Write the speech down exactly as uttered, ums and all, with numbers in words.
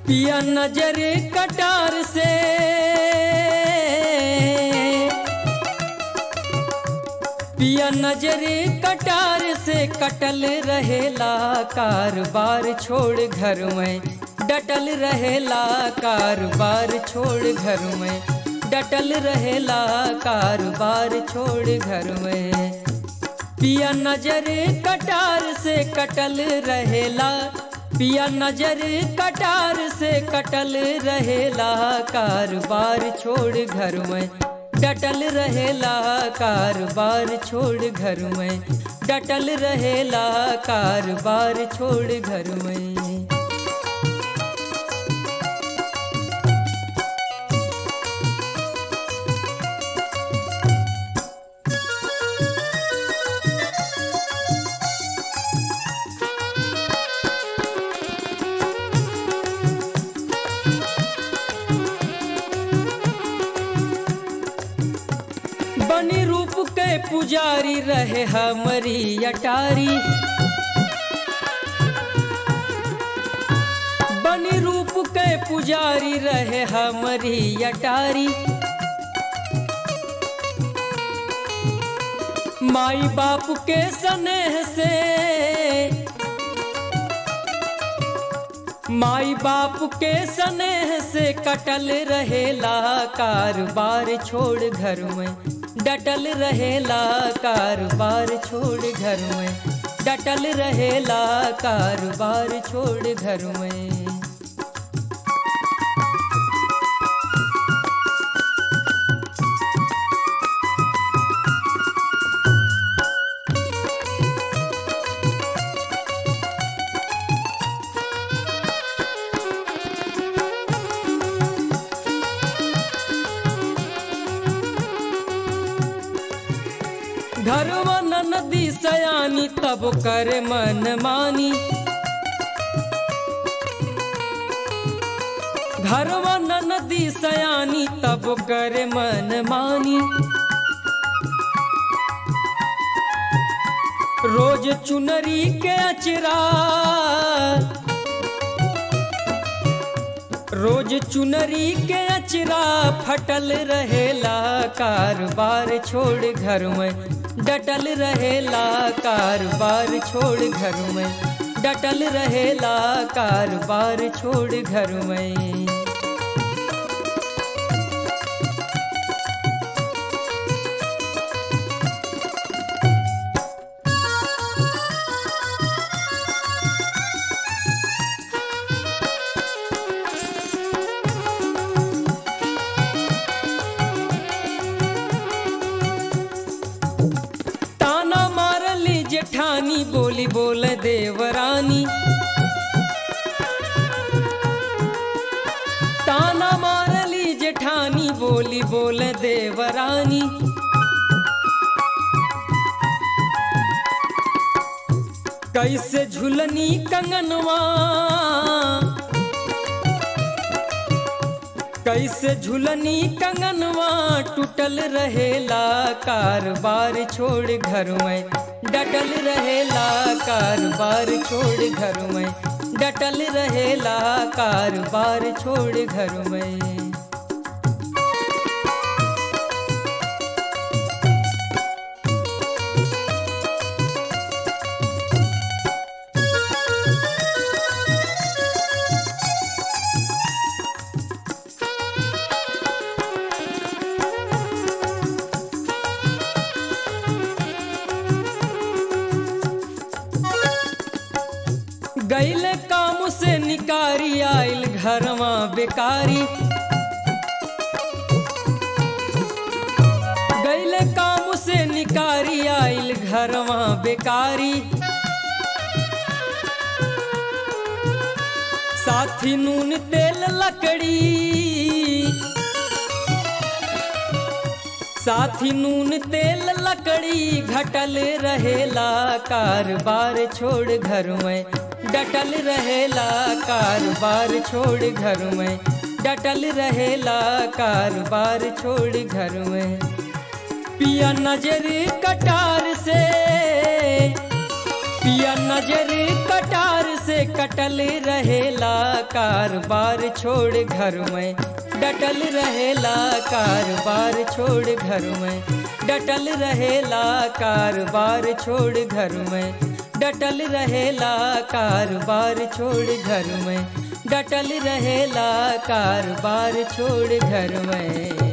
पिया नजर कटार से पिया नजर कटार से कटल रहेला कारोबार छोड़ घर में डटल रहेला कारोबार छोड़ घर में डटल रहेला कारोबार छोड़ घर में। पिया नजर कटार से कटल रहेला पिया नजर कटार से कटल रहेला कारोबार छोड़ घर में डटल रहेला कारोबार छोड़ घर में डटल रहेला कारोबार छोड़ घर में। बनी रूप के पुजारी रहे हमारी अटारी बनी रूप के पुजारी रहे हमारी अटारी। माई बाप के स्नेह से माई बाप के स्नेह से कटल रहेला कारोबार छोड़ घर में डटल रहेला कारोबार छोड़ घर में डटल रहेला कारोबार छोड़ घर में। घरवा नदी सयानी तब कर मन मानी घरवा नदी सयानी तब कर मन मानी। रोज चुनरी के अचरा रोज चुनरी के अचरा फटल रहेला कारोबार छोड़ घर में डटल रहेला कारोबार छोड़ घर में डटल रहेला कारोबार छोड़ घर में। जेठानी बोली बोल देवरानी ताना मारली जेठानी बोली बोल देवरानी। कैसे झुलनी कंगनवा कैसे झुलनी कंगनवा टूटल रहेला कारोबार छोड़ घर में डटल रहेला कारोबार छोड़ घर में डटल रहेला कारोबार छोड़ घर में। गैले काम से निकारी आइल घरवा बेकारी गैले काम से निकारी आइल घरवा बेकारी। साथी नून तेल लकड़ी साथी नून तेल लकड़ी घटल रहेला कारोबार छोड़ घर में डटल रहेला कारोबार छोड़ घर में डटल रहेला कारोबार छोड़ घर में। पिया नजर कटार से पिया नजर कटार से कटल रहेला कारोबार छोड़ घर में डटल रहेला कारोबार छोड़ घर में डटल रहेला कारोबार छोड़ घर में डटल रहेला कारोबार छोड़ घर में डटल रहेला कारोबार छोड़ घर में।